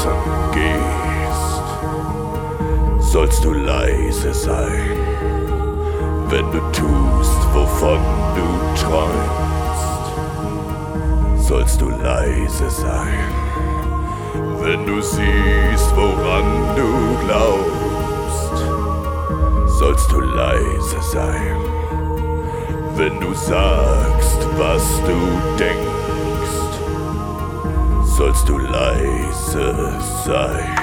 Herzen gehst, sollst du leise sein, wenn du tust, wovon du träumst. Sollst du leise sein, wenn du siehst, woran du glaubst. Sollst du leise sein, wenn du sagst, was du denkst. Sollst du leise sein.